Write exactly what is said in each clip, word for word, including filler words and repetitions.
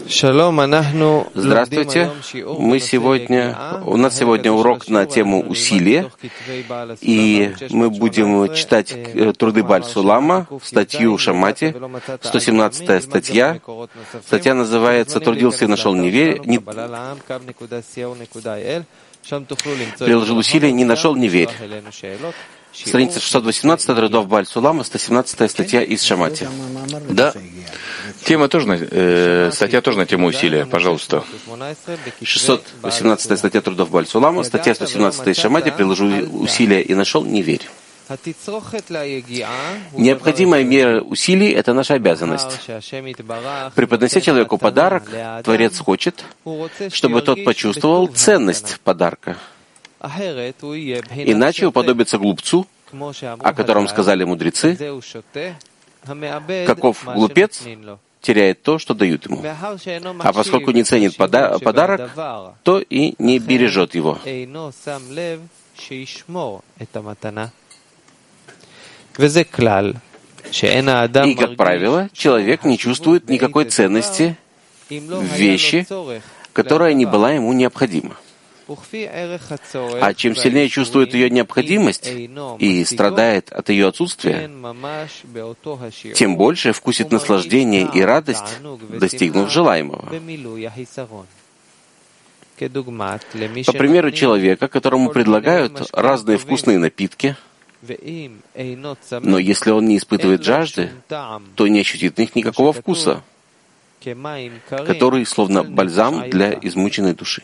Здравствуйте. Мы сегодня, у нас сегодня урок на тему усилия, и мы будем читать труды Бааль Сулама, статью Шамати, сто семнадцатая статья. Статья называется «Трудился и нашел не верь». Не... Приложил усилия, не нашел не верь. Страница шестьсот восемнадцать трудов Бааль Сулама, сто семнадцатая статья из Шамати. Да. Тема тоже, э, статья тоже на тему усилия, пожалуйста. шестьсот восемнадцатая статья трудов Бааль Сулама, статья сто семнадцатая из Шамати, приложил усилия и нашел не верь. Необходимая мера усилий – это наша обязанность. Преподнося человеку подарок, Творец хочет, чтобы тот почувствовал ценность подарка. Иначе уподобится глупцу, о котором сказали мудрецы, каков глупец теряет то, что дают ему. А поскольку не ценит пода- подарок, то и не бережет его. И, как правило, человек не чувствует никакой ценности в вещи, которая не была ему необходима. А чем сильнее чувствует ее необходимость и страдает от ее отсутствия, тем больше вкусит наслаждение и радость, достигнув желаемого. По примеру человека, которому предлагают разные вкусные напитки, но если он не испытывает жажды, то не ощутит в них никакого вкуса, который словно бальзам для измученной души.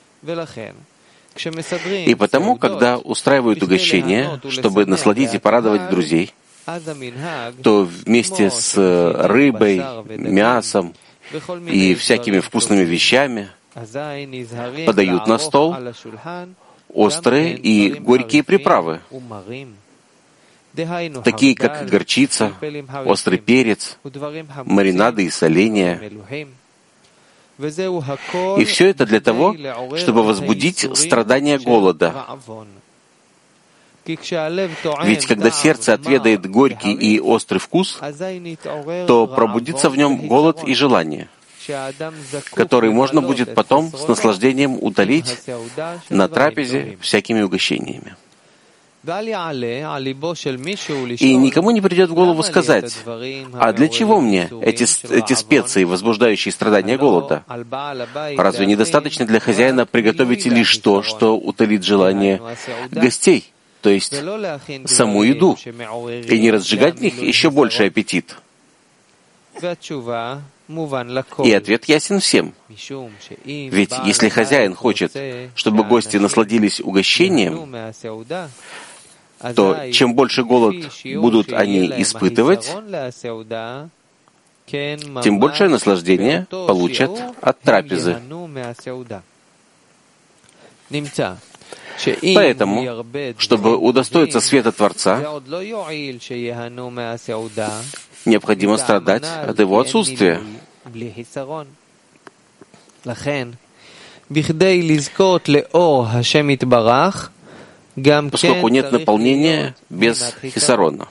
И потому, когда устраивают угощение, чтобы насладить и порадовать друзей, то вместе с рыбой, мясом и всякими вкусными вещами подают на стол острые и горькие приправы, такие как горчица, острый перец, маринады и соленья. И все это для того, чтобы возбудить страдания голода. Ведь когда сердце отведает горький и острый вкус, то пробудится в нем голод и желание, который можно будет потом с наслаждением утолить на трапезе всякими угощениями. И никому не придет в голову сказать: а для чего мне эти, эти специи, возбуждающие страдания голода? Разве недостаточно для хозяина приготовить лишь то, что утолит желание гостей, то есть саму еду, и не разжигать в них еще больший аппетит? И ответ ясен всем. Ведь если хозяин хочет, чтобы гости насладились угощением, то чем больше голод будут они испытывать, тем большее наслаждение получат от трапезы. Поэтому, чтобы удостоиться света Творца, необходимо страдать от его отсутствия. Поскольку нет наполнения без хисарона.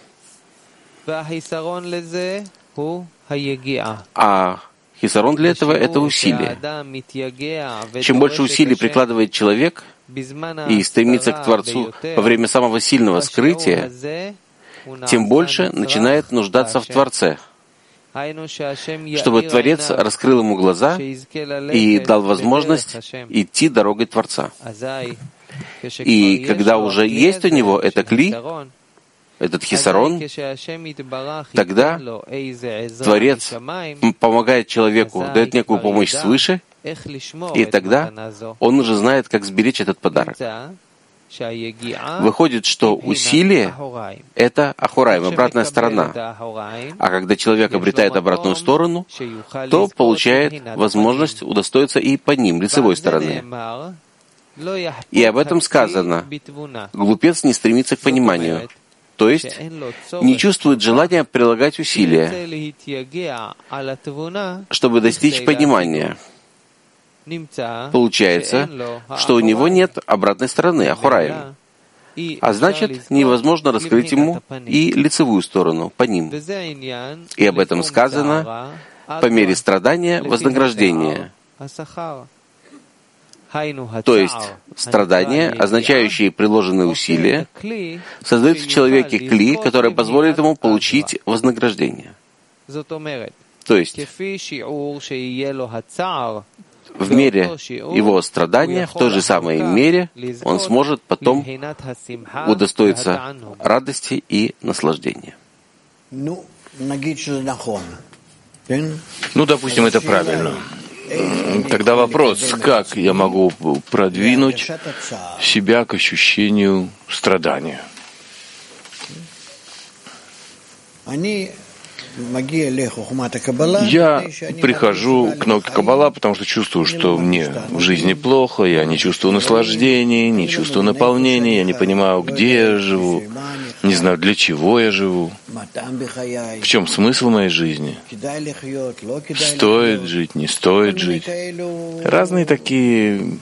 А хисарон для этого — это усилие. Чем больше усилий прикладывает человек и стремится к Творцу во время самого сильного скрытия, тем больше начинает нуждаться в Творце, чтобы Творец раскрыл ему глаза и дал возможность идти дорогой Творца. И когда уже есть у него это кли, этот хисарон, тогда Творец помогает человеку, дает некую помощь свыше, и тогда он уже знает, как сберечь этот подарок. Выходит, что усилие — это ахураим, обратная сторона. А когда человек обретает обратную сторону, то получает возможность удостоиться и по ним, лицевой стороны. И об этом сказано: глупец не стремится к пониманию, то есть не чувствует желания прилагать усилия, чтобы достичь понимания. Получается, что у него нет обратной стороны, ахураим. А значит, невозможно раскрыть ему и лицевую сторону, по ним. И об этом сказано: по мере страдания вознаграждение. То есть страдания, означающие приложенные усилия, создают в человеке кли, который позволит ему получить вознаграждение. То есть в мере его страдания, в той же самой мере, он сможет потом удостоиться радости и наслаждения. Ну, допустим, это правильно. Тогда вопрос, как я могу продвинуть себя к ощущению страдания? Я прихожу к науке Каббала, потому что чувствую, что мне в жизни плохо, я не чувствую наслаждения, не чувствую наполнения, я не понимаю, где я живу, не знаю, для чего я живу, в чем смысл моей жизни, стоит жить, не стоит жить. Разные такие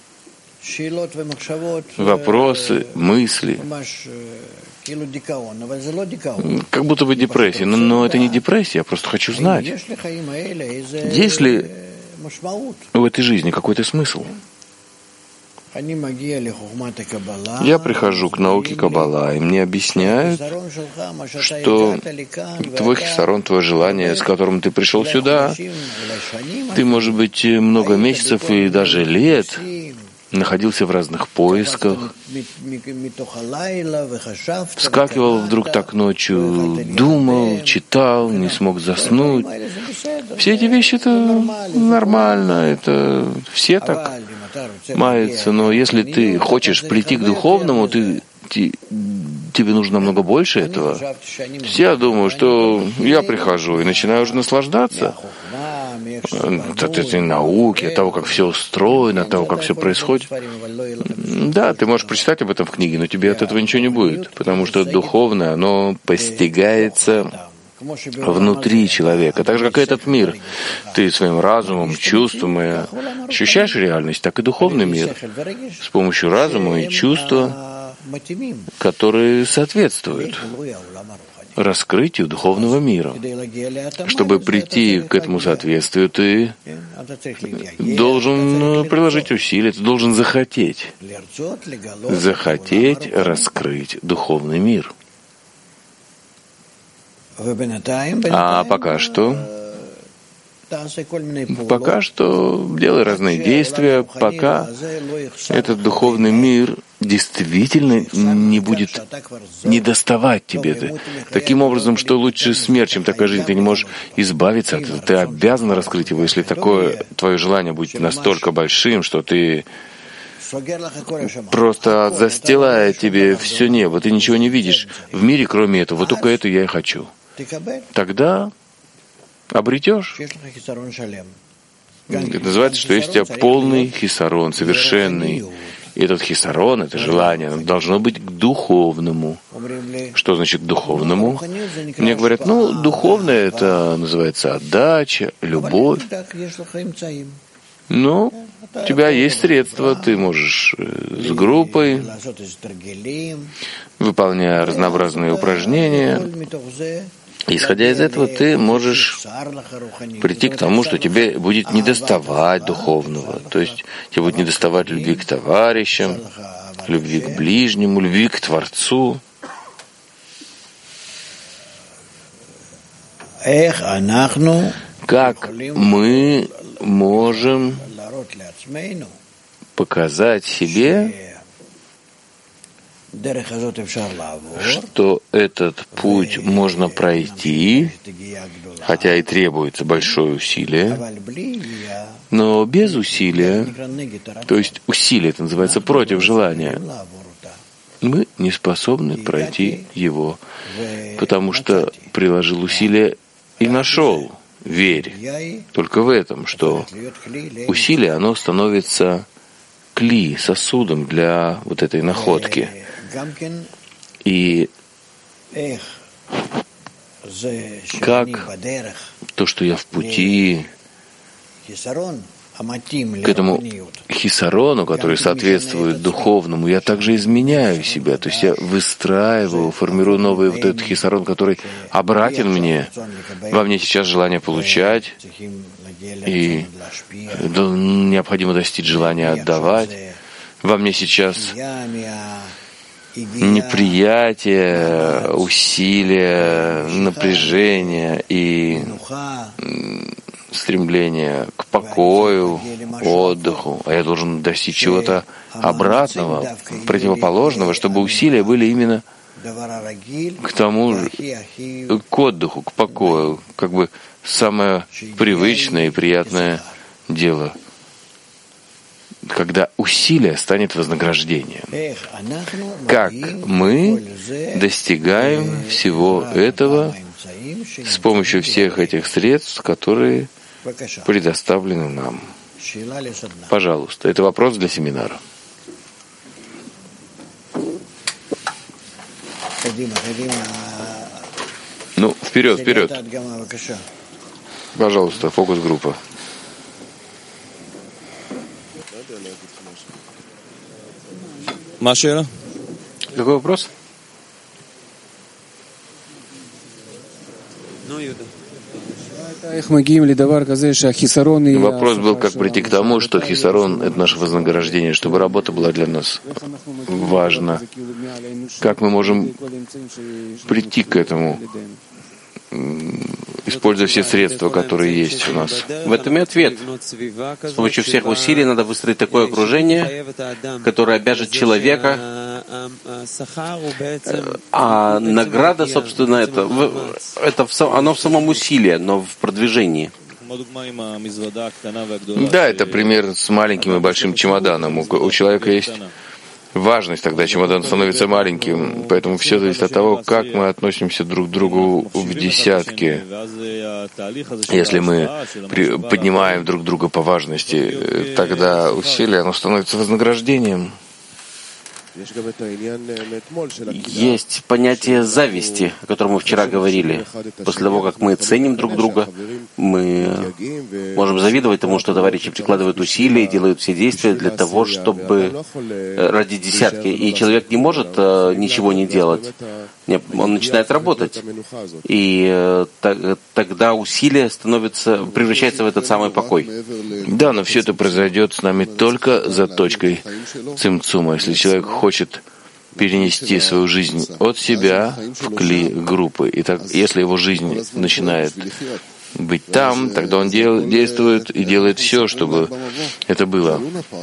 вопросы, мысли. Как будто бы депрессия. Но, но это не депрессия, я просто хочу знать, есть ли в этой жизни какой-то смысл. Я прихожу к науке Каббала, и мне объясняют, что твой хисарон, твое желание, с которым ты пришел сюда, ты, может быть, много месяцев и даже лет находился в разных поисках, вскакивал вдруг так ночью, думал, читал, не смог заснуть. Все эти вещи — это нормально, это все так маются, но если ты хочешь прийти к духовному, ты, ты, тебе нужно намного больше этого. Я думаю, что я прихожу и начинаю уже наслаждаться от этой науки, от того, как все устроено, от того, как все происходит. Да, ты можешь прочитать об этом в книге, но тебе от этого ничего не будет, потому что духовное, оно постигается внутри человека, так же, как и этот мир. Ты своим разумом, чувством ощущаешь реальность, так и духовный мир с помощью разума и чувства, которые соответствуют раскрытию духовного мира. Чтобы прийти к этому соответствию, ты должен приложить усилия, ты должен захотеть, захотеть раскрыть духовный мир. А пока что, пока что делай разные действия, пока этот духовный мир действительно не будет недоставать тебе. Таким образом, что лучше смерть, чем такая жизнь. Ты не можешь избавиться от этого. Ты обязан раскрыть его, если такое твое желание будет настолько большим, что ты просто застилает тебе все небо. Ты ничего не видишь в мире, кроме этого. Вот только это я и хочу. Тогда обретешь. Это называется, что есть у тебя полный хисарон, совершенный. И этот хисарон, это желание, оно должно быть к духовному. Что значит к духовному? Мне говорят, ну, духовное это называется отдача, любовь. Ну, у тебя есть средства, ты можешь с группой, выполняя разнообразные упражнения. Исходя из этого, ты можешь прийти к тому, что тебе будет недоставать духовного. То есть тебе будет недоставать любви к товарищам, любви к ближнему, любви к Творцу. Как мы можем показать себе, что этот путь можно пройти, хотя и требуется большое усилие, но без усилия, то есть усилие, это называется против желания, мы не способны пройти его, потому что приложил усилия и нашел. Верь только в этом, что усилие, оно становится кли, сосудом для вот этой находки. И как то, что я в пути, к этому хисарону, который соответствует духовному, я также изменяю себя. То есть я выстраиваю, формирую новый вот этот хисарон, который обратен мне. Во мне сейчас желание получать, и необходимо достичь желания отдавать. Во мне сейчас неприятие, усилие, напряжение и стремление к покою, отдыху, а я должен достичь чего-то обратного, противоположного, чтобы усилия были именно к тому же, к отдыху, к покою, как бы самое привычное и приятное дело, когда усилие станет вознаграждением. Как мы достигаем всего этого с помощью всех этих средств, которые предоставлены нам? Пожалуйста, это вопрос для семинара. Ну, вперед, вперед. Пожалуйста, фокус-группа. Какой вопрос? Вопрос был, как прийти к тому, что хисарон — это наше вознаграждение, чтобы работа была для нас важна. Как мы можем прийти к этому, используя все средства, которые есть у нас? В этом и ответ. С помощью всех усилий надо выстроить такое окружение, которое обяжет человека, а награда, собственно, это, это оно в самом усилии, но в продвижении. Да, это пример с маленьким и большим чемоданом. У, у человека есть важность, тогда чемодан становится маленьким, поэтому все зависит от того, как мы относимся друг к другу в десятке. Если мы при, поднимаем друг друга по важности, тогда усилие, оно становится вознаграждением. Есть понятие зависти, о котором мы вчера говорили. После того, как мы ценим друг друга, мы можем завидовать тому, что товарищи прикладывают усилия и делают все действия для того, чтобы ради десятки. И человек не может ничего не делать. Он начинает работать. И тогда усилие становится, превращается в этот самый покой. Да, но все это произойдет с нами только за точкой цимцума. Если человек хочет перенести свою жизнь от себя в кли группы, и так, если его жизнь начинает быть там, тогда он дел, действует и делает все, чтобы это было.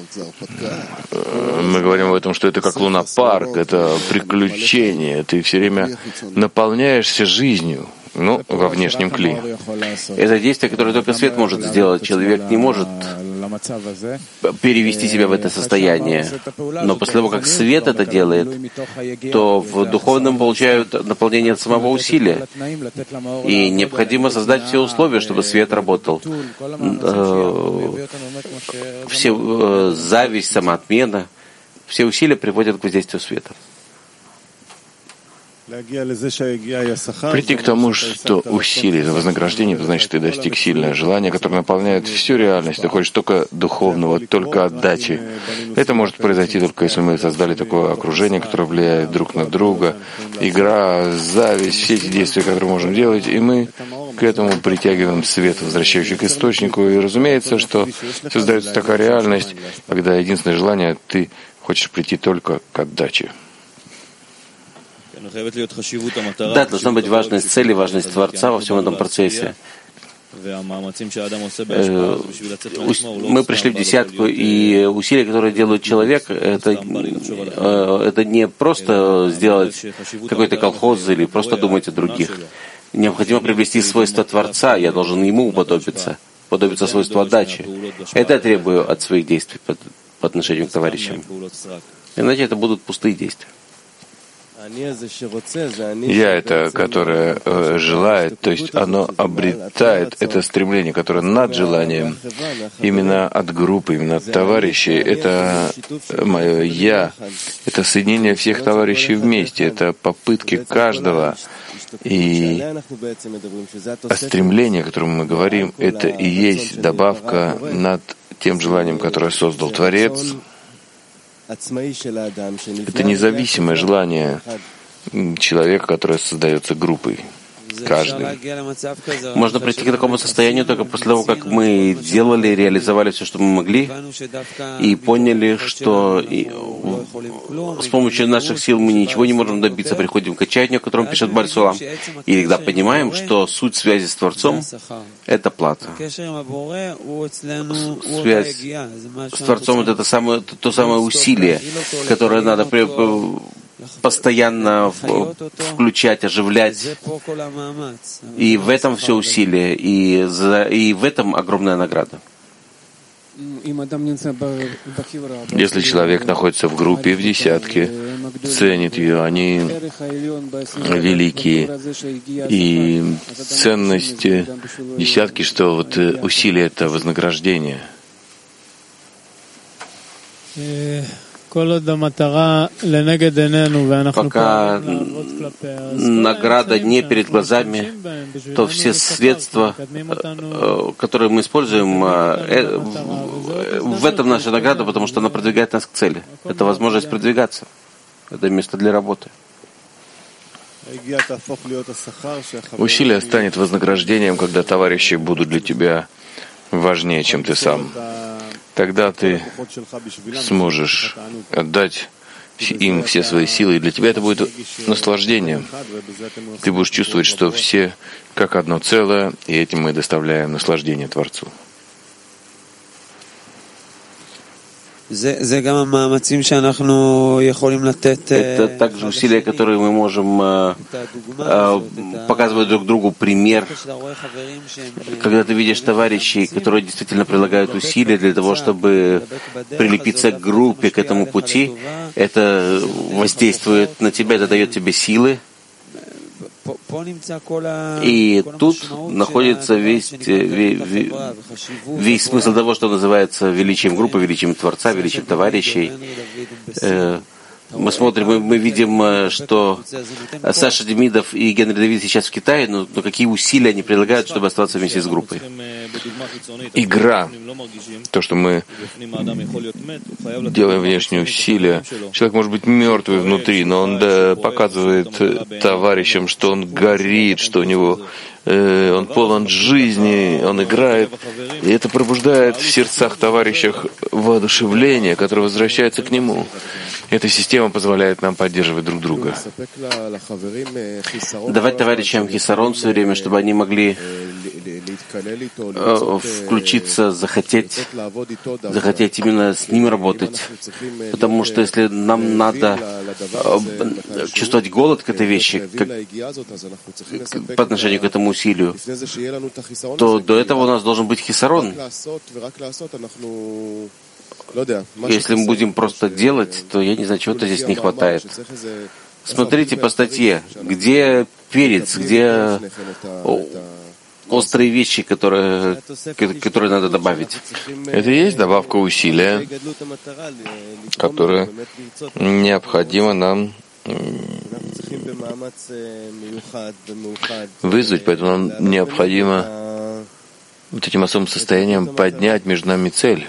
Мы говорим об этом, что это как лунопарк, это приключение, ты все время наполняешься жизнью. Ну, во внешнем кли. Это действие, которое только свет может сделать. Человек не может перевести себя в это состояние. Но после того, как свет это делает, то в духовном получают наполнение от самого усилия. И необходимо создать все условия, чтобы свет работал. Все зависть, самоотмена, все усилия приводят к воздействию света. Прийти к тому, что усилие за вознаграждение, это значит, ты достиг сильное желание, которое наполняет всю реальность. Ты хочешь только духовного, только отдачи. Это может произойти только если мы создали такое окружение, которое влияет друг на друга. Игра, зависть, все эти действия, которые можем делать, и мы к этому притягиваем свет, возвращающий к источнику. И разумеется, что создается такая реальность, когда единственное желание — ты хочешь прийти только к отдаче. Да, должна быть важность цели, важность Творца во всем этом процессе. Мы пришли в десятку, и усилия, которые делает человек, это, это не просто сделать какой-то колхоз или просто думать о других. Необходимо приобрести свойства Творца, я должен ему уподобиться, уподобиться свойству отдачи. Это я требую от своих действий по, по отношению к товарищам. Иначе это будут пустые действия. Я это, которое э, желает, то есть оно обретает это стремление, которое над желанием, именно от группы, именно от товарищей. Это мое «я», это соединение всех товарищей вместе, это попытки каждого. И о стремлении, о котором мы говорим, это и есть добавка над тем желанием, которое создал Творец. Это независимое желание человека, которое создается группой. Каждый. Можно прийти к такому состоянию только после того, как мы делали, реализовали все, что мы могли, и поняли, что и с помощью наших сил мы ничего не можем добиться. Приходим к отчаянию, о котором пишет Бааль Сулам, и тогда понимаем, что суть связи с Творцом — это плата. Связь с Творцом — это самое, то самое усилие, которое надо при постоянно включать, оживлять. И в этом все усилие, и, за, и в этом огромная награда. Если человек находится в группе, в десятке, ценит ее, они великие. И ценность десятки, что вот усилие — это вознаграждение. Пока награда не перед глазами, то все средства, которые мы используем, в этом наша награда, потому что она продвигает нас к цели. Это возможность продвигаться. Это место для работы. Усилие станет вознаграждением, когда товарищи будут для тебя важнее, чем ты сам. Тогда ты сможешь отдать им все свои силы, и для тебя это будет наслаждением. Ты будешь чувствовать, что все как одно целое, и этим мы доставляем наслаждение Творцу. Это также усилия, которые мы можем э, э, показывать друг другу пример. Когда ты видишь товарищей, которые действительно прилагают усилия для того, чтобы прилепиться к группе, к этому пути, это воздействует на тебя, это дает тебе силы. И тут находится весь, весь, весь смысл того, что называется величием группы, величием Творца, величием товарищей. Мы смотрим, мы, мы видим, что Саша Демидов и Генри Давид сейчас в Китае, но, но какие усилия они прилагают, чтобы оставаться вместе с группой. Игра, то, что мы делаем внешние усилия. Человек может быть мертвый внутри, но он да, показывает товарищам, что он горит, что у него э, он полон жизни, он играет. И это пробуждает в сердцах товарищах воодушевление, которое возвращается к нему. Эта система позволяет нам поддерживать друг друга. Давать товарищам хисарон все время, чтобы они могли включиться, захотеть, захотеть именно с ними работать. Потому что если нам надо чувствовать голод к этой вещи, как, по отношению к этому усилию, то до этого у нас должен быть хисарон. Если мы будем просто делать, то я не знаю, чего-то здесь не хватает. Смотрите по статье, где перец, где острые вещи, которые, которые надо добавить. Это и есть добавка усилия, которая необходима нам вызвать, поэтому нам необходимо вот этим особым состоянием поднять между нами цель.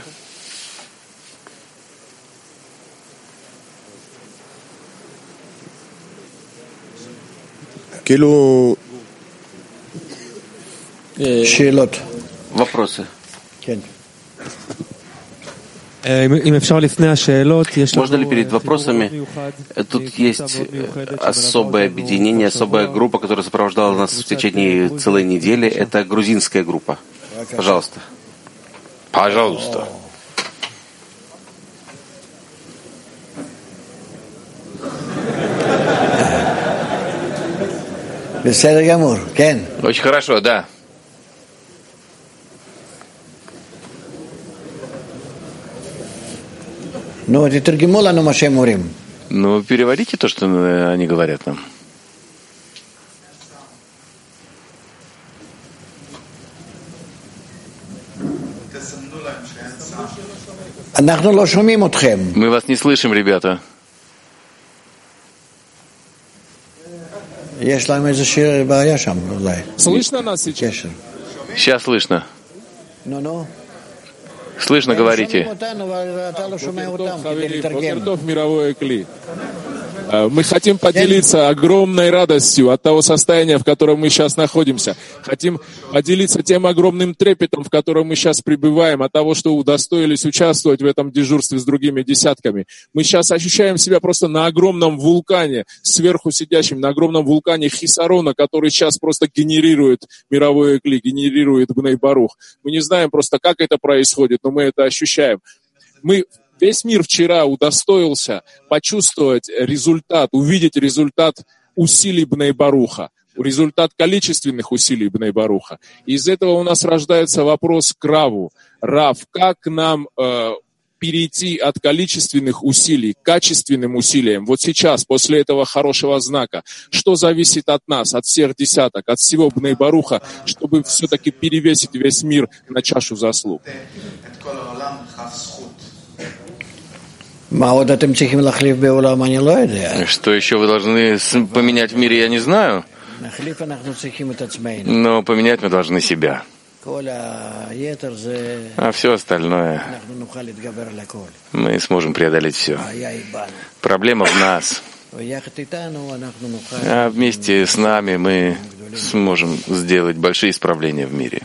Вопросы? Можно ли перед вопросами? Тут есть особое объединение, особая группа, которая сопровождала нас в течение целой недели. Это грузинская группа. Пожалуйста. Пожалуйста. Очень хорошо, да. Ну, переводите то, что они говорят нам. Мы вас не слышим, ребята. Слышно нас сейчас? Сейчас слышно. Слышно, говорите. Мы хотим поделиться огромной радостью от того состояния, в котором мы сейчас находимся. Хотим поделиться тем огромным трепетом, в котором мы сейчас пребываем, от того, что удостоились участвовать в этом дежурстве с другими десятками. Мы сейчас ощущаем себя просто на огромном вулкане, сверху сидящем, на огромном вулкане Хисарона, который сейчас просто генерирует мировой экли, генерирует Бней Барух. Мы не знаем просто, как это происходит, но мы это ощущаем. Мы Весь мир вчера удостоился почувствовать результат, увидеть результат усилий Бней Баруха, результат количественных усилий Бней Баруха. Из этого у нас рождается вопрос к Раву. Рав, как нам э, перейти от количественных усилий к качественным усилиям? Вот сейчас, после этого хорошего знака, что зависит от нас, от всех десяток, от всего Бней Баруха, чтобы все-таки перевесить весь мир на чашу заслуг? Что еще вы должны поменять в мире, я не знаю. Но поменять мы должны себя. А все остальное мы сможем преодолеть все. Проблема в нас. А вместе с нами мы сможем сделать большие исправления в мире.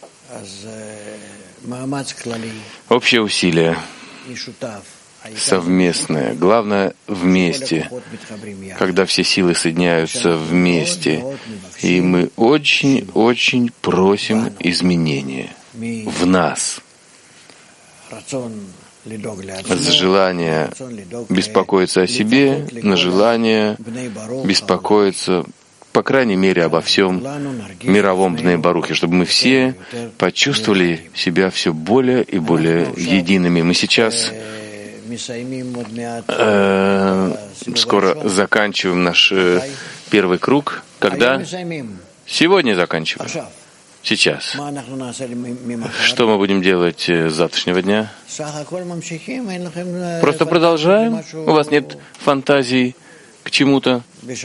Общее усилие. Совместное. Главное — вместе, когда все силы соединяются вместе. И мы очень-очень просим изменения в нас. С желания беспокоиться о себе на желание беспокоиться, по крайней мере, обо всем мировом Бней Барухе, чтобы мы все почувствовали себя все более и более едиными. Мы сейчас Э, скоро заканчиваем наш э, первый круг. Когда? Сегодня заканчиваем. Сейчас. Что мы будем делать с завтрашнего дня? Просто продолжаем. У вас нет фантазий к чему-то?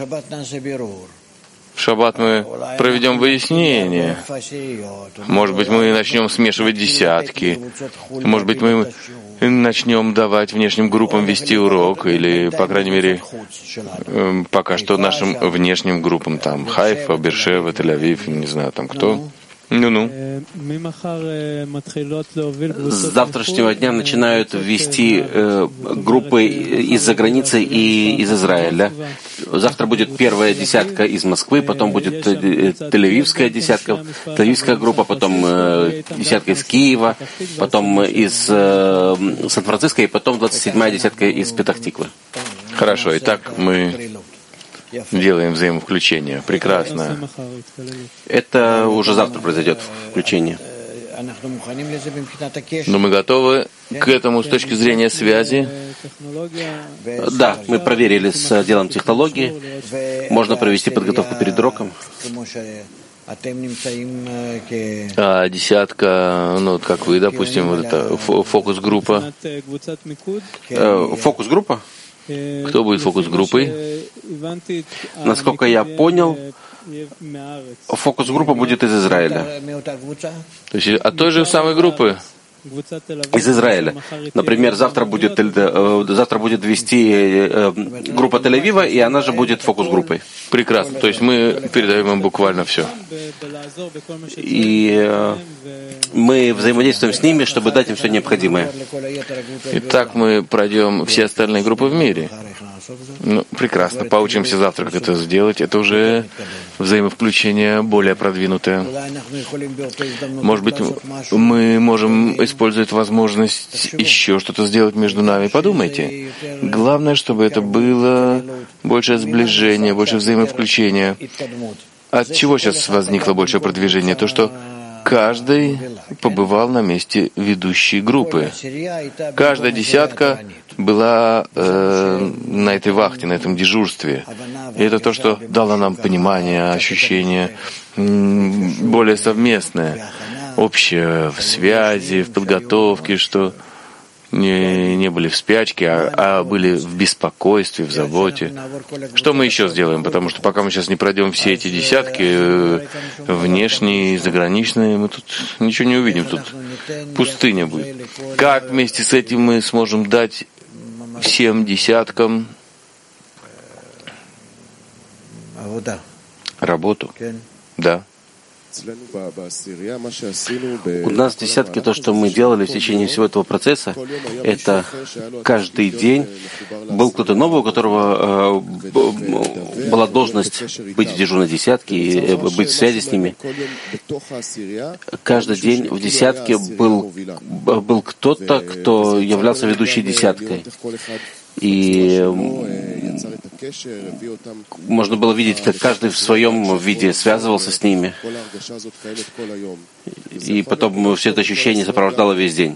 В шаббат мы проведем выяснение. Может быть, мы начнем смешивать десятки. Может быть, мы начнем давать внешним группам вести урок, или, по крайней мере, пока что нашим внешним группам, там, Хайфа, Бершева, Тель-Авив, не знаю, там кто. Ну-ну. С завтрашнего дня начинают ввести э, группы из-за границы и из Израиля. Завтра будет первая десятка из Москвы, потом будет Тель-Авивская десятка, Тель-Авивская группа, потом э, десятка из Киева, потом из э, Сан-Франциско, и потом двадцать седьмая десятка из Петах-Тиквы. Хорошо, итак, мы делаем взаимовключение. Прекрасно. Это уже завтра произойдет включение. Но мы готовы к этому с точки зрения связи? Да, мы проверили с отделом технологии. Можно провести подготовку перед уроком. А десятка, ну, вот как вы, допустим, вот это фокус-группа. Фокус-группа? Кто будет фокус-группой? Насколько я понял, фокус-группа будет из Израиля. То есть от той же самой группы? Из Израиля. Например, завтра будет, завтра будет вести группа Тель-Авива, и она же будет фокус-группой. Прекрасно. То есть мы передаем им буквально все. И мы взаимодействуем с ними, чтобы дать им все необходимое. Итак, мы пройдем все остальные группы в мире. Ну, прекрасно. Поучимся завтра, как это сделать. Это уже взаимовключение более продвинутое. Может быть, мы можем использовать возможность еще что-то сделать между нами. Подумайте. Главное, чтобы это было больше сближения, больше взаимовключения. От чего сейчас возникло большее продвижение? То, что каждый побывал на месте ведущей группы. Каждая десятка была э, на этой вахте, на этом дежурстве. И это то, что дало нам понимание, ощущение более совместное, общее в связи, в подготовке, что не, не были в спячке, а, а были в беспокойстве, в заботе. Что мы еще сделаем? Потому что пока мы сейчас не пройдем все эти десятки, внешние, заграничные, мы тут ничего не увидим. Тут пустыня будет. Как вместе с этим мы сможем дать всем десяткам работу? Да. У нас в десятке то, что мы делали в течение всего этого процесса, это каждый день был кто-то новый, у которого э, была должность быть в дежурной десятке и быть в связи с ними. Каждый день в десятке был, был кто-то, кто являлся ведущей десяткой. И можно было видеть, как каждый в своем виде связывался с ними. И потом все это ощущение сопровождало весь день.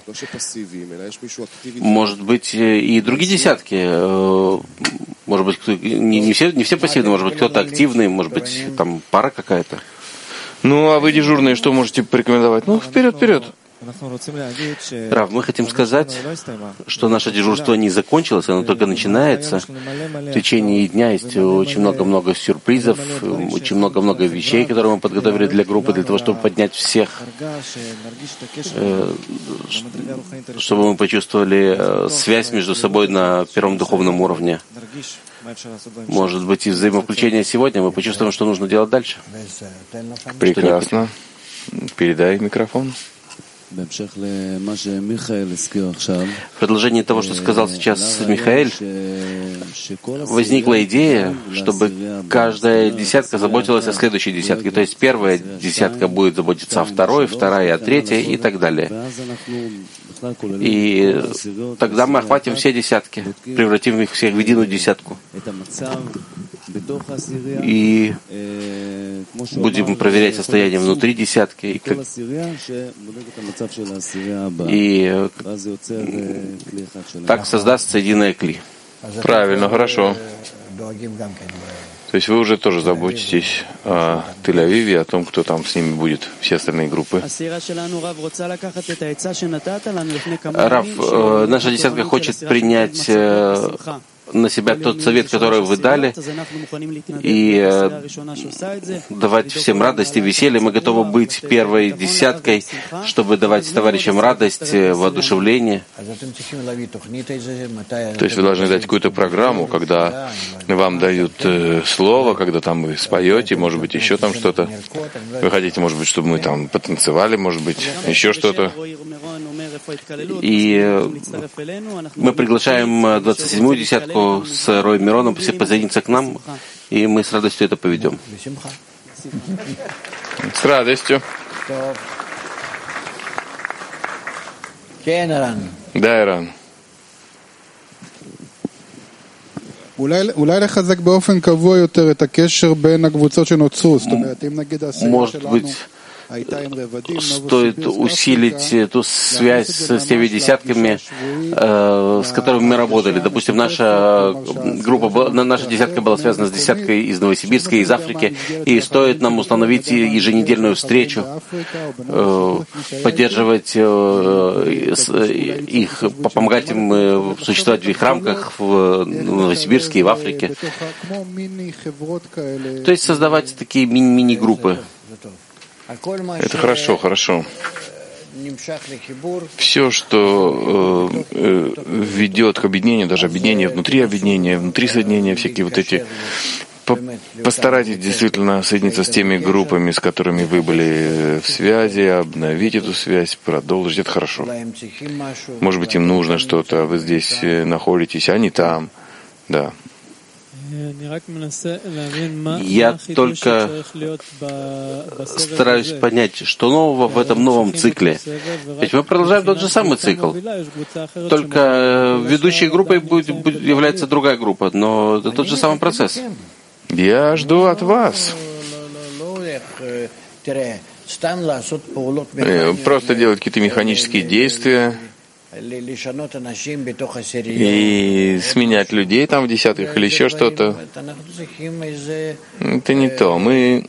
Может быть, и другие десятки. Может быть, не, не, все, не все пассивные, может быть, кто-то активный, может быть, там пара какая-то. Ну, а вы дежурные, что можете порекомендовать? Ну, вперед, вперед. Рав, мы хотим сказать, что наше дежурство не закончилось, оно только начинается. В течение дня есть очень много-много сюрпризов, очень много-много вещей, которые мы подготовили для группы, для того, чтобы поднять всех, чтобы мы почувствовали связь между собой на первом духовном уровне. Может быть, из взаимовключения сегодня мы почувствуем, что нужно делать дальше. Прекрасно. Передай микрофон. В продолжении того, что сказал сейчас Михаэль, возникла идея, чтобы каждая десятка заботилась о следующей десятке. То есть первая десятка будет заботиться о второй, вторая о третьей и так далее. И тогда мы охватим все десятки, превратим их всех в единую десятку. И будем проверять состояние внутри десятки. И, как... и так создастся единое кли. Правильно, хорошо. То есть вы уже тоже заботитесь о Тель-Авиве, о том, кто там с ними будет, все остальные группы. Рав, э, наша десятка хочет принять э, на себя тот совет, который вы дали, и э, давать всем радость и веселье. Мы готовы быть первой десяткой, чтобы давать товарищам радость, воодушевление. То есть вы должны дать какую-то программу, когда вам дают э, слово, когда там вы споете, может быть, еще там что-то. Вы хотите, может быть, чтобы мы там потанцевали, может быть, еще что-то. И мы приглашаем двадцать седьмую десятку с Рой Мироном присоединиться к нам, и мы с радостью это поведем. С радостью. Да, Иран. Может быть, стоит усилить эту связь с теми десятками, э, с которыми мы работали. Допустим, наша группа, наша десятка была связана с десяткой из Новосибирска, из Африки, и стоит нам установить еженедельную встречу, э, поддерживать э, их, помогать им э, существовать в их рамках в Новосибирске и в Африке. То есть создавать такие ми- мини-группы. Это хорошо, хорошо. Все, что э, э, ведет к объединению, даже объединение внутри объединения, внутри соединения, всякие вот эти, по, постарайтесь действительно соединиться с теми группами, с которыми вы были в связи, обновить эту связь, продолжить. Это хорошо. Может быть, им нужно что-то, вы здесь находитесь, а они там. Да. Я только стараюсь понять, что нового в этом новом цикле. Ведь мы продолжаем тот же самый цикл. Только ведущей группой будет, будет, является другая группа, но это тот же самый процесс. Я жду от вас. Просто делать какие-то механические действия и сменять людей там в десятках или еще что-то. Это не то. Мы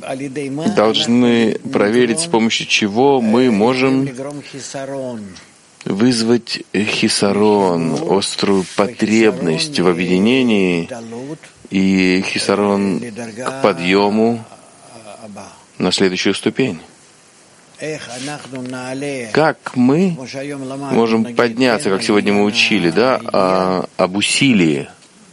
должны проверить, с помощью чего мы можем вызвать хисарон, острую потребность в объединении и хисарон к подъему на следующую ступень. Как мы можем подняться, как сегодня мы учили, да, о, об усилии?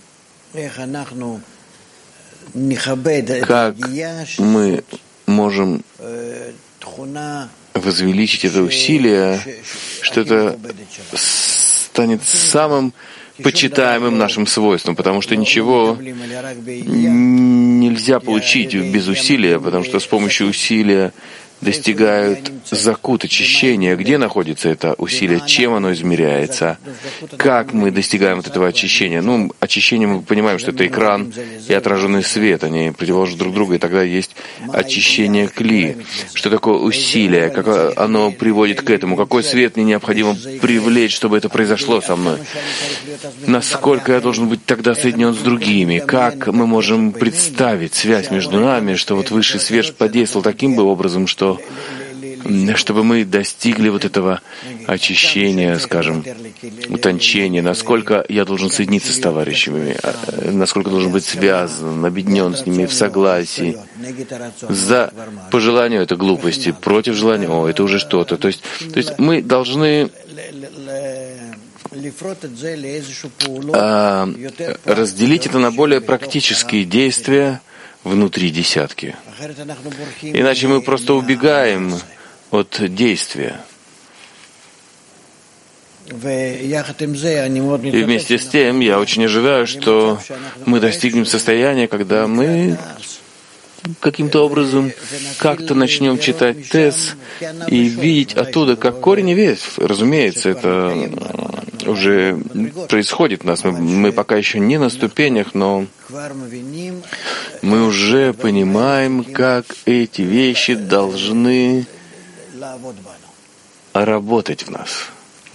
Как мы можем возвеличить это усилие, что это станет самым почитаемым нашим свойством, потому что ничего нельзя получить без усилия, потому что с помощью усилия достигают закут очищения. Где находится это усилие? Чем оно измеряется? Как мы достигаем вот этого очищения? Ну, очищение мы понимаем, что это экран и отраженный свет. Они противоположны друг другу, и тогда есть очищение кли. Что такое усилие? Как оно приводит к этому? Какой свет мне необходимо привлечь, чтобы это произошло со мной? Насколько я должен быть тогда соединен с другими? Как мы можем представить связь между нами, что вот высший свет подействовал таким бы образом, что чтобы мы достигли вот этого очищения, скажем, утончения, насколько я должен соединиться с товарищами, насколько должен быть связан, объединен с ними в согласии. За по желанию это глупости, против желания, о, это уже что-то. То есть, то есть мы должны а, разделить это на более практические действия внутри десятки. Иначе мы просто убегаем от действия. И вместе с тем я очень ожидаю, что мы достигнем состояния, когда мы каким-то образом как-то начнем читать Тес и видеть оттуда, как корень и ветвь. Разумеется, это уже происходит у нас. Мы, мы пока еще не на ступенях, но мы уже понимаем, как эти вещи должны работать в нас.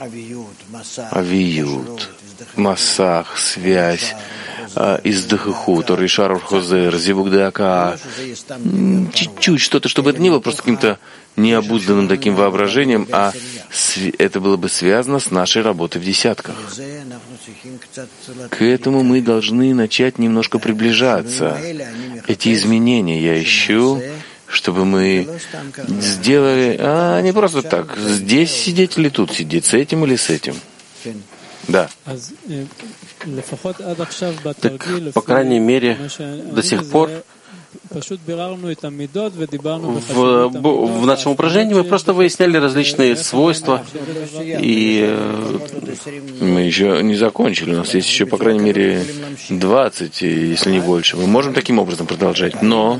Авиют, массах, связь, издыхуху, торишар хозер, зибугдака, чуть-чуть что-то, чтобы это не было просто каким-то необузданным таким воображением, а это было бы связано с нашей работой в десятках. К этому мы должны начать немножко приближаться. Эти изменения я ищу, чтобы мы сделали, а не просто так, здесь сидеть или тут сидеть, с этим или с этим. Да. Так, по крайней мере, до сих пор в, в нашем упражнении мы просто выясняли различные свойства, и мы еще не закончили. У нас есть еще, по крайней мере, двадцать, если не больше. Мы можем таким образом продолжать, но,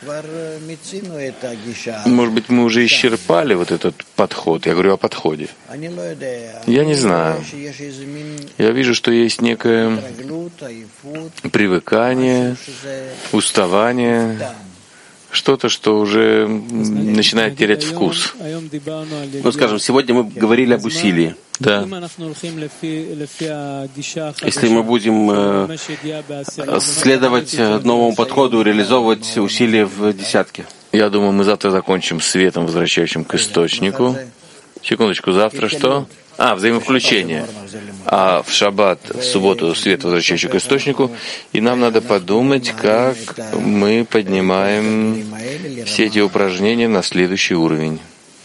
может быть, мы уже исчерпали вот этот подход. Я говорю о подходе. Я не знаю. Я вижу, что есть некое привыкание, уставание, что-то, что уже начинает терять вкус. Ну, скажем, сегодня мы говорили об усилии. Да. Если мы будем э, следовать новому подходу, реализовывать усилия в десятке. Я думаю, мы завтра закончим светом, возвращающим к источнику. Секундочку, завтра что? А, взаимовключение. А в шаббат, в субботу, свет, возвращающий к источнику. И нам надо подумать, как мы поднимаем все эти упражнения на следующий уровень.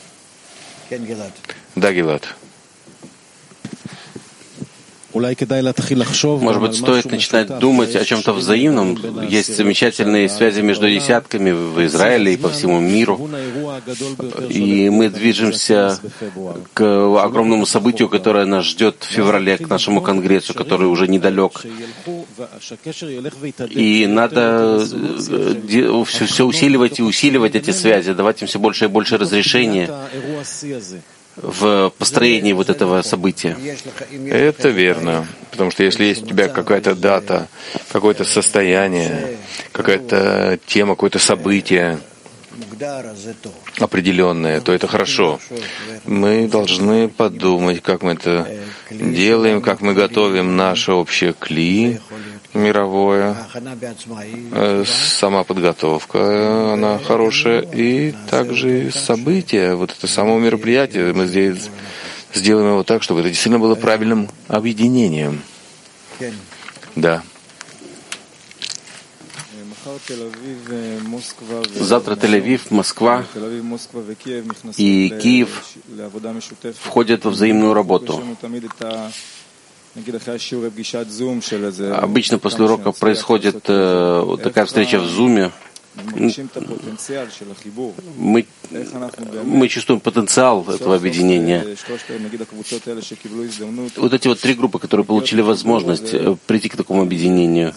Да, Гилад. Может быть, стоит начинать думать о чем-то взаимном. Есть замечательные связи между десятками в Израиле и по всему миру. И мы движемся к огромному событию, которое нас ждет в феврале, к нашему конгрессу, который уже недалек. И надо все, все усиливать и усиливать эти связи, давать им все больше и больше разрешения в построении вот этого события. Это верно. Потому что если есть у тебя какая-то дата, какое-то состояние, какая-то тема, какое-то событие определенное, то это хорошо. Мы должны подумать, как мы это делаем, как мы готовим наше общее кли мировое. Сама подготовка, она хорошая. И также события, вот это само мероприятие. Мы здесь Сделаем его так, чтобы это действительно было правильным объединением. Да. Завтра Тель-Авив, Москва и Киев входят во взаимную работу. Обычно после урока происходит э, такая встреча в Зуме. Мы, мы чувствуем потенциал этого объединения. Вот эти вот три группы, которые получили возможность прийти к такому объединению,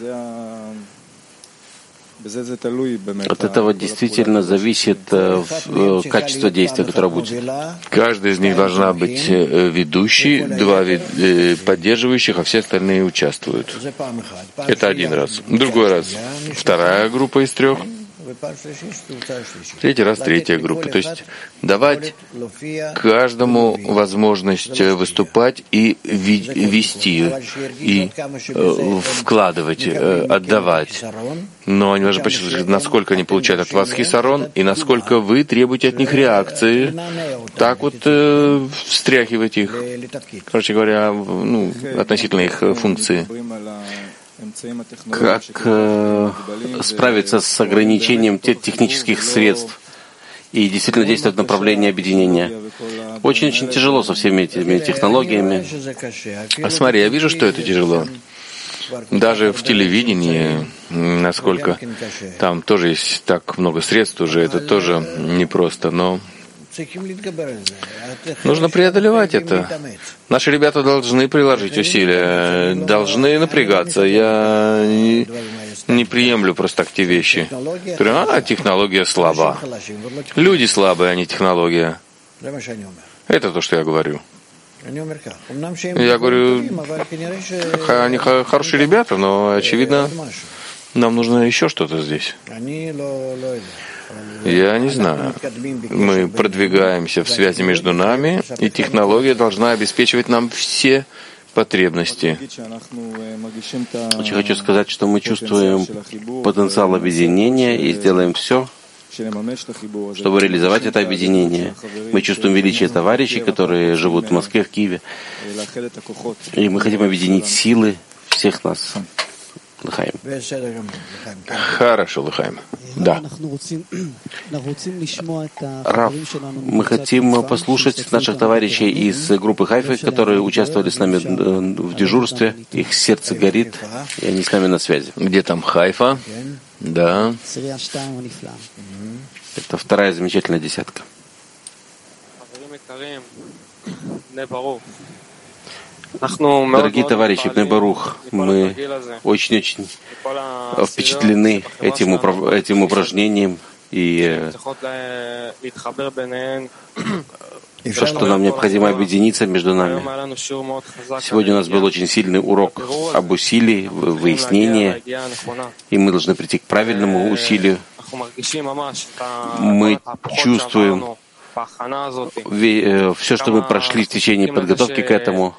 от этого действительно зависит э, качество действия, которое будет. Каждая из них должна быть ведущей, два э, поддерживающих, а все остальные участвуют. Это один раз. Другой раз вторая группа из трех. Третий раз третья группа. То есть давать каждому возможность выступать и вести, и э, вкладывать, э, отдавать. Но они должны почувствовать, насколько они получают от вас хисарон, и насколько вы требуете от них реакции. Так вот э, встряхивать их, короче говоря, ну, относительно их функции. Как э, справиться с ограничением тех технических средств и действительно действовать в направлении объединения? Очень-очень тяжело со всеми этими технологиями. А смотри, я вижу, что это тяжело. Даже в телевидении, насколько там тоже есть так много средств уже, это тоже непросто, но нужно преодолевать это. Наши ребята должны приложить усилия, должны напрягаться. Я не, не приемлю просто так те вещи. А, технология слаба. Люди слабые, а не технология. Это то, что я говорю. Я говорю, они хорошие ребята, но, очевидно, нам нужно еще что-то здесь. Я не знаю. Мы продвигаемся в связи между нами, и технология должна обеспечивать нам все потребности. Очень хочу сказать, что мы чувствуем потенциал объединения и сделаем все, чтобы реализовать это объединение. Мы чувствуем величие товарищей, которые живут в Москве, в Киеве, и мы хотим объединить силы всех нас. Лыхаим. Хорошо, Лыхаим. Да. Рав, мы хотим послушать наших товарищей из группы Хайфы, которые участвовали с нами в дежурстве. Их сердце горит, и они с нами на связи. Где там Хайфа? Да. Это вторая замечательная десятка. Дорогие товарищи, Бней Барух, мы очень-очень впечатлены этим, управ... этим упражнением и то, что нам необходимо объединиться между нами. Сегодня у нас был очень сильный урок об усилии, выяснении, и мы должны прийти к правильному усилию. Мы чувствуем все, что мы прошли в течение подготовки к этому.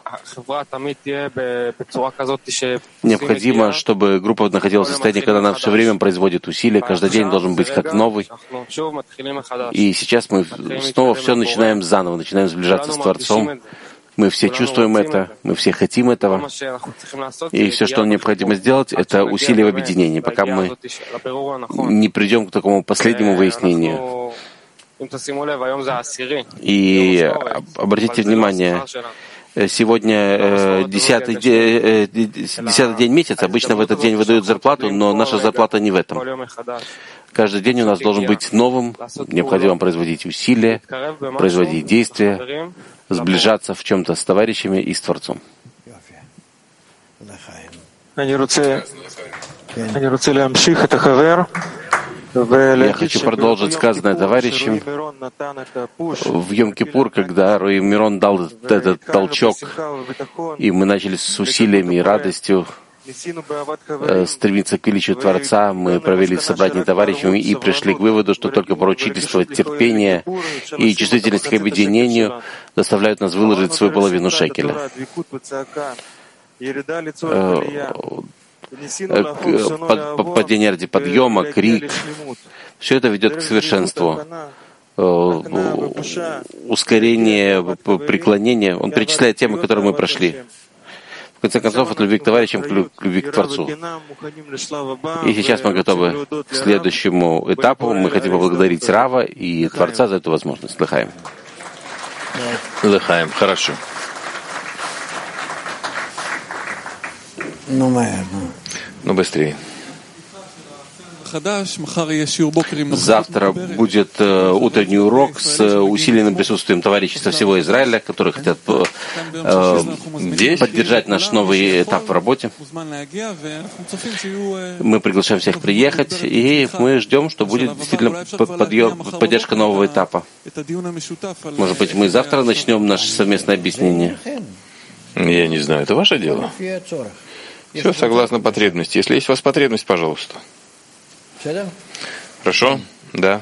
Необходимо, чтобы группа находилась в состоянии, когда она все время производит усилия, каждый день должен быть как новый. И сейчас мы снова все начинаем заново, начинаем сближаться с Творцом. Мы все чувствуем это, мы все хотим этого. И все, что нам необходимо сделать, это усилие в объединении, пока мы не придем к такому последнему выяснению. И обратите внимание, сегодня десятый день, десятый день месяца, обычно в этот день выдают зарплату, но наша зарплата не в этом. Каждый день у нас должен быть новым, необходимо производить усилия, производить действия, сближаться в чем-то с товарищами и с Творцом. Я хочу продолжить сказанное товарищем. В Йом-Кипур, когда Рои Мирон дал этот толчок, и мы начали с усилиями и радостью стремиться к величию Творца, мы провели собрание товарищами и пришли к выводу, что только поручительство, терпение и чувствительность к объединению заставляют нас выложить свою половину шекеля. Падение ради подъема, крик, все это ведет к совершенству. ускорение преклонения. Он перечисляет темы, которые мы прошли. В конце концов, от любви к товарищам к любви к Творцу. И сейчас мы готовы к следующему этапу. Мы хотим поблагодарить Рава и Творца за эту возможность. Лыхаем. Лыхаем. Хорошо. Ну, быстрее. Завтра будет э, утренний урок с э, усиленным присутствием товарищества всего Израиля, которые хотят э, э, поддержать наш новый этап в работе. Мы приглашаем всех приехать, и мы ждем, что будет действительно подъем, поддержка нового этапа. Может быть, мы завтра начнем наше совместное объяснение? Я не знаю, это ваше дело. Все согласно потребности. Если есть у вас потребность, пожалуйста. Хорошо? Да.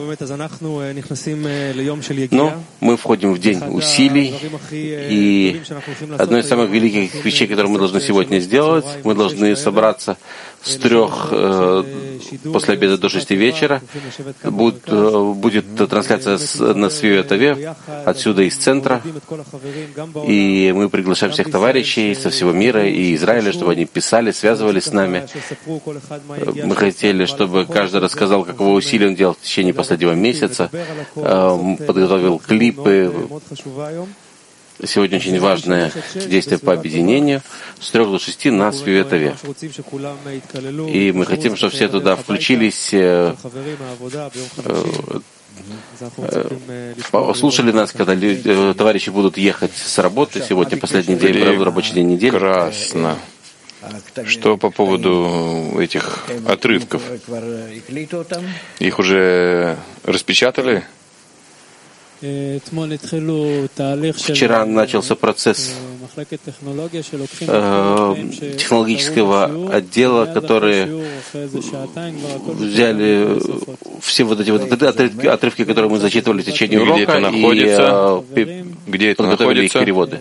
Но мы входим в день усилий, и одно из самых великих вещей, которые мы должны сегодня сделать, мы должны собраться с трех э, после обеда до шести вечера. Будет, э, будет трансляция с, на Свиветове, отсюда из центра. И мы приглашаем всех товарищей со всего мира и Израиля, чтобы они писали, связывались с нами. Мы хотели, чтобы каждый рассказал, какого усилия он делал в течение последнего месяца, э, подготовил клипы. Сегодня очень важное действие по объединению с трех до шести на Свиветове. И мы хотим, чтобы все туда включились, э, э, э, слушали нас, когда люди, товарищи будут ехать с работы. Сегодня последний день, рабочий день недели. Прекрасно. Что по поводу этих отрывков? Их уже распечатали? Вчера начался процесс э, технологического отдела, которые взяли все вот эти вот отрывки, отрывки, которые мы зачитывали в течение урока, где это находится, и э, где это подготовили находится? их переводы.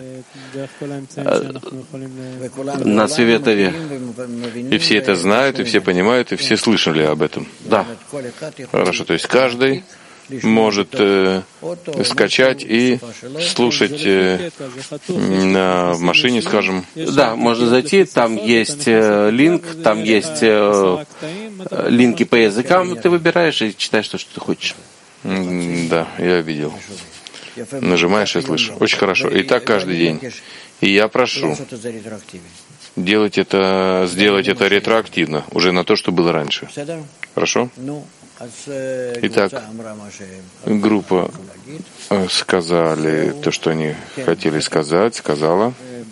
На Свиветове. И все это знают, и все понимают, и все слышали об этом. Да. Хорошо, то есть каждый может э, скачать и слушать э, на в машине, скажем. Да, можно зайти, там есть э, линк, там есть э, линки по языкам, ты выбираешь и читаешь то, что ты хочешь. Да, я видел. Нажимаешь и слышишь. Очень хорошо. И так каждый день. И я прошу делать это, сделать это ретроактивно, уже на то, что было раньше. Хорошо? Итак, группа сказали то, что они хотели сказать, сказала.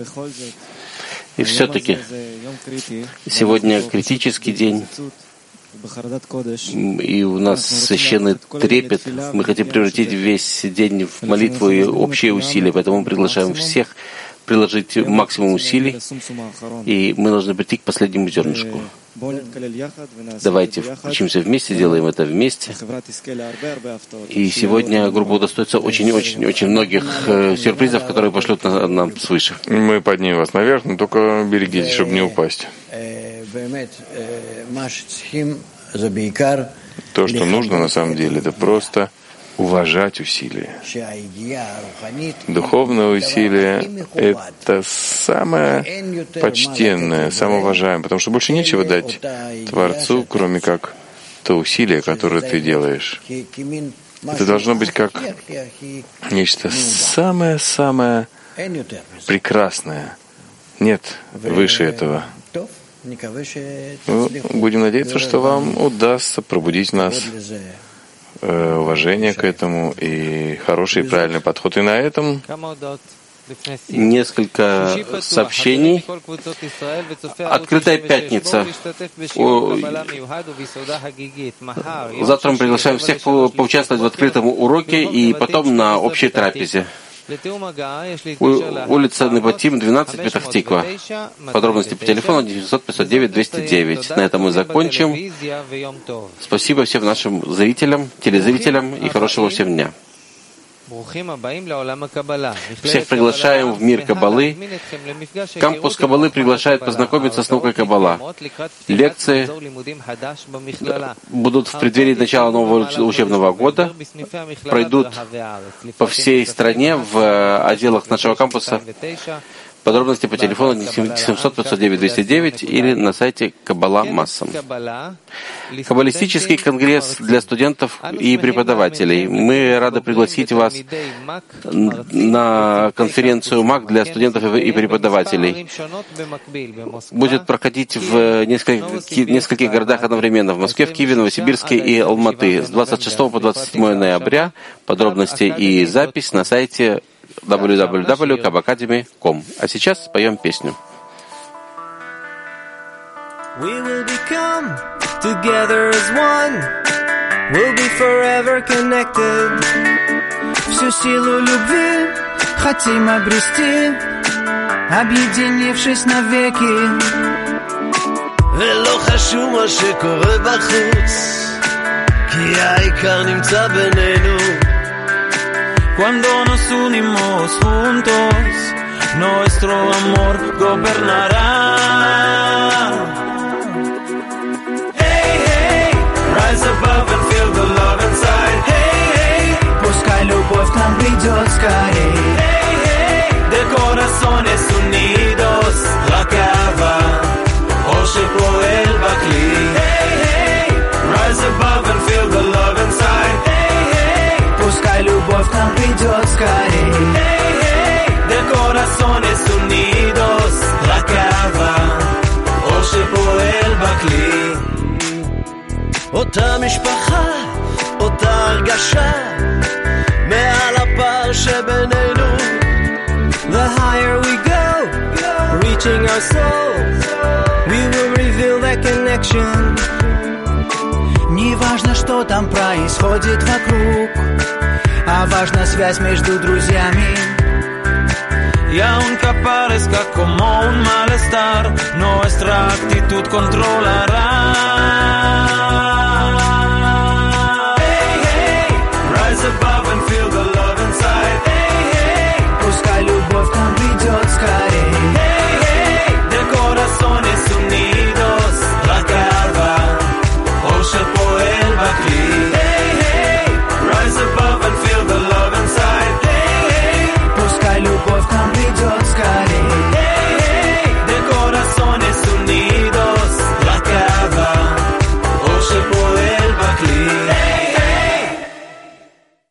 И все-таки сегодня критический день, и у нас священный трепет. Мы хотим превратить весь день в молитву и общие усилия, поэтому мы приглашаем всех приложить максимум усилий, и мы должны прийти к последнему зернышку. Давайте включимся вместе, делаем это вместе. И сегодня группа удостоится очень-очень-очень многих э, сюрпризов, которые пошлют на, нам свыше. Мы поднимем вас наверх, но только берегитесь, чтобы не упасть. То, что нужно на самом деле, это просто уважать усилия. Духовное усилие — это самое почтенное, самое уважаемое, потому что больше нечего дать Творцу, кроме как то усилие, которое ты делаешь. Это должно быть как нечто самое-самое прекрасное. Нет выше этого. Ну, будем надеяться, что вам удастся пробудить в нас э, уважение к этому и хороший и правильный подход. И на этом несколько сообщений. Открытая пятница. Завтра мы приглашаем всех поучаствовать в открытом уроке и потом на общей трапезе. Улица Небатим, двенадцать, Петах-Тиква. Подробности по телефону девятьсот пятьсот девять двести девять. На этом мы закончим. Спасибо всем нашим зрителям, телезрителям и хорошего всем дня. Всех приглашаем в мир Каббалы. Кампус Каббалы приглашает познакомиться с наукой Каббала. Лекции будут в преддверии начала нового учебного года, пройдут по всей стране в отделах нашего кампуса. Подробности по телефону семьсот пятьсот девять двести девять или на сайте Каббала Массам. Каббалистический конгресс для студентов и преподавателей. Мы рады пригласить вас на конференцию МАК для студентов и преподавателей. Будет проходить в нескольких, нескольких городах одновременно. В Москве, в Киеве, Новосибирске и Алматы. С двадцать шестого по двадцать седьмое ноября. Подробности и запись на сайте дабл ю дабл ю дабл ю точка каб академи точка ком. А сейчас споем песню. We will become together as one. We'll be forever connected. Всю силу любви хотим обрести, объединившись навеки. ולא חשוב מה שקורה בחוץ, כי העיקר נמצא בינינו. Cuando nos unimos juntos, nuestro amor gobernará. Hey, hey, rise above and feel the love inside. Hey, hey, пускай любовь к нам придет скорей. Hey, hey, de corazones unidos, la cava, Osher Poel Bakli. Hey, hey, rise above and feel the love inside. Пускай любовь к нам придет скорей. Hey, hey, de corazones unidos, la cava, Osher Poel Bakli. אותה משפחה, אותה הרגשה, מעל הפער שבינינו. The higher we go, reaching our soul, we will reveal that connection. Не важно, что там происходит вокруг, а важна связь между друзьями. Y aunque parezca como un malestar, nuestra actitud controlará.